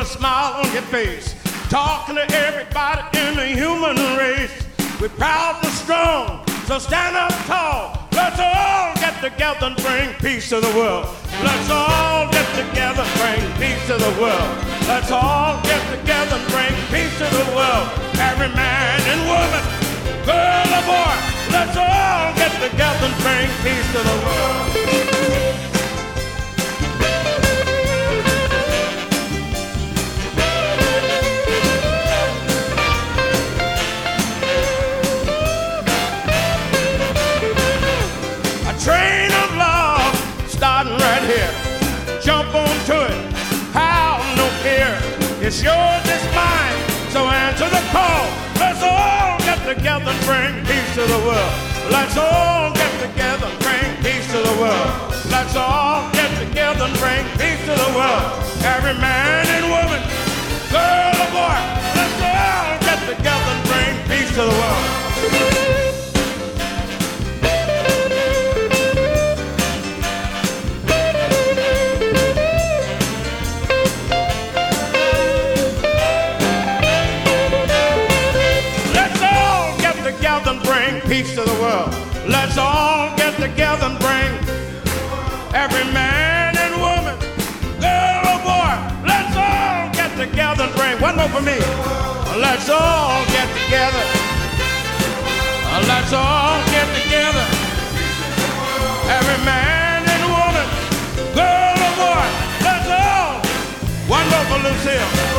a smile on your face, talking to everybody in the human race. We're proud and strong, so stand up tall. Let's all get together and bring peace to the world. Let's all get together and bring peace to the world. Let's all get together and bring peace to the world. Every man and woman, girl or boy, let's all get together and bring peace to the world. Train of love starting right here. Jump onto it, howl, no fear. It's yours, it's mine, so answer the call. Let's all get together and bring peace to the world. Let's all get together and bring peace to the world. Let's all get together and bring peace to the world. Every man and woman, girl or boy, let's all get together and bring peace to the world. And bring peace to the world. Let's all get together and bring every man and woman, girl or boy. Let's all get together and bring one more for me. Let's all get together. Let's all get together. Every man and woman, girl or boy. Let's all. One more for Lucille.